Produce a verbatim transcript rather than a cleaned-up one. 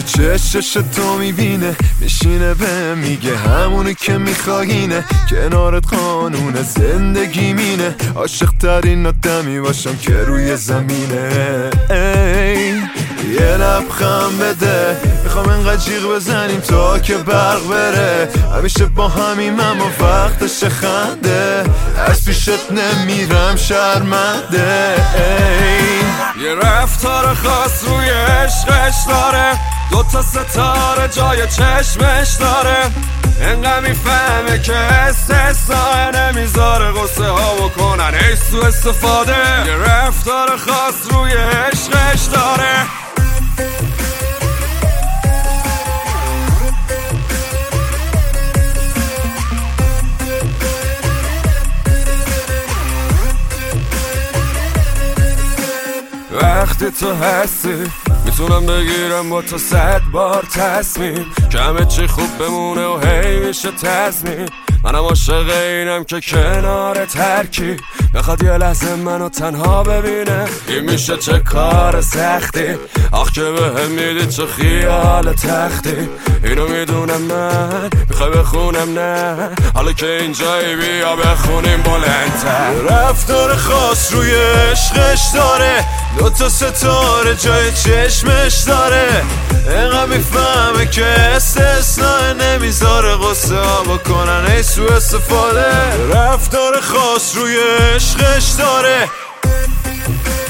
چشش تو میبینه، میشینه به میگه همونی که میخواهینه، کنارت قانون زندگی مینه، عاشق ترین آدمی باشم که روی زمینه. ای یه لبخند بده، میخوام انقدر جیغ بزنیم تا که برق بره، همیشه با همیم اما وقتش خنده، از پیشت نمیرم شرمنده. ای یه رفتار خاص روی عشقش داره، دوتا ستاره جای چشمش داره، انقدر میفهمه که استثناء نمیذاره قصه ها بکنن ای سو استفاده. یه رفتار خاص روی عشقش داره. وقتی تو هستی میتونم بگیرم با تو صد بار تصمیم که همه چی خوب بمونه و هی میشه تضمین. منم عاشق اینم که کنار ترکی بخواد یه لحظه منو تنها ببینه، این میشه چه کار سختی، آخ که به هم میدی چه خیال تختی. اینو میدونم من میخوای بخونم نه، حالا که اینجایی بیا بخونیم بلندتر. رفتار خاص روی عشقش داره، دوتا ستاره جای چشمش داره، اینقدر میفهمه که استثناء نمیذاره قصه ها بکنن ای سو استفاده. رفتار خاص روی عشقش داره.